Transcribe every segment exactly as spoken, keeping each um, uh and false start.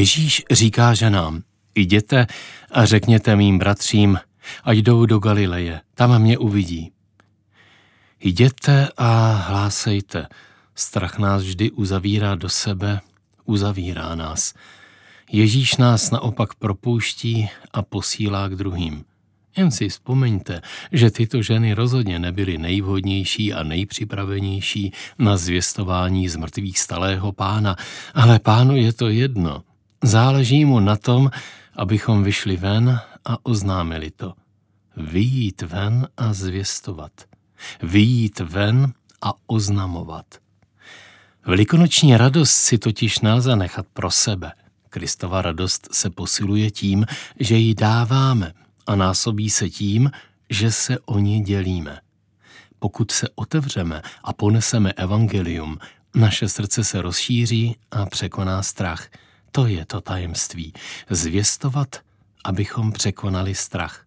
Ježíš říká ženám, jděte a řekněte mým bratřím, ať jdou do Galileje, tam mě uvidí. Jděte a hlásejte, strach nás vždy uzavírá do sebe, uzavírá nás. Ježíš nás naopak propouští a posílá k druhým. Jen si vzpomeňte, že tyto ženy rozhodně nebyly nejvhodnější a nejpřipravenější na zvěstování z mrtvých stalého Pána, ale Pánu je to jedno. Záleží mu na tom, abychom vyšli ven a oznámili to. Vyjít ven a zvěstovat. Vyjít ven a oznamovat. Velikonoční radost si totiž nelze nechat pro sebe. Kristova radost se posiluje tím, že ji dáváme a násobí se tím, že se o ní dělíme. Pokud se otevřeme a poneseme evangelium, naše srdce se rozšíří a překoná strach. To je to tajemství. Zvěstovat, abychom překonali strach.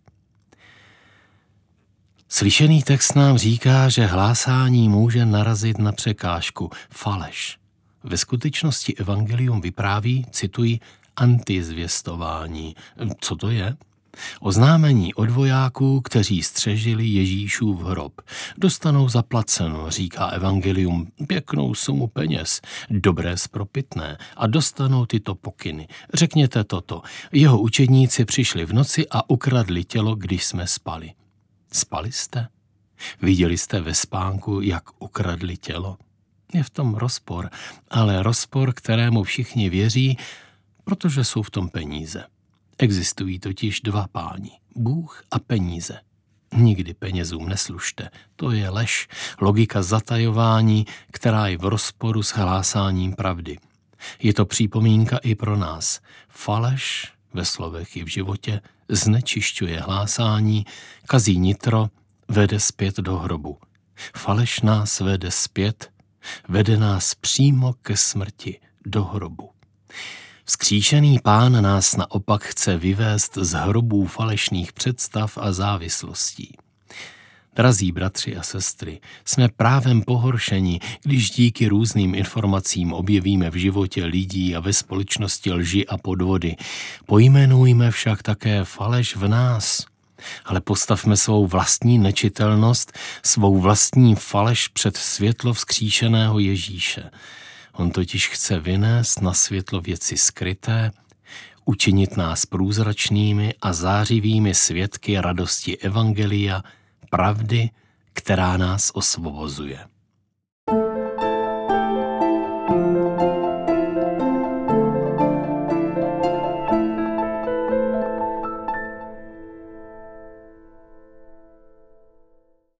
Slyšený text nám říká, že hlásání může narazit na překážku, faleš. Ve skutečnosti evangelium vypráví, cituji, antizvěstování. Co to je? Oznámení od vojáků, kteří střežili Ježíšův hrob. Dostanou zaplaceno, říká evangelium, pěknou sumu peněz, dobré spropitné, a dostanou tyto pokyny. Řekněte toto, jeho učedníci přišli v noci a ukradli tělo, když jsme spali. Spali jste? Viděli jste ve spánku, jak ukradli tělo? Je v tom rozpor, ale rozpor, kterému všichni věří, protože jsou v tom peníze. Existují totiž dva páni, Bůh a peníze. Nikdy penězům neslužte, to je lež, logika zatajování, která je v rozporu s hlásáním pravdy. Je to připomínka i pro nás. Faleš ve slovech i v životě znečišťuje hlásání, kazí nitro, vede zpět do hrobu. Faleš nás vede zpět, vede nás přímo ke smrti, do hrobu. Vzkříšený Pán nás naopak chce vyvést z hrobů falešných představ a závislostí. Drazí bratři a sestry, jsme právem pohoršeni, když díky různým informacím objevíme v životě lidí a ve společnosti lži a podvody. Pojmenujme však také faleš v nás, ale postavme svou vlastní nečitelnost, svou vlastní faleš před světlo vzkříšeného Ježíše. On totiž chce vynést na světlo věci skryté, učinit nás průzračnými a zářivými svědky radosti evangelia, pravdy, která nás osvobozuje.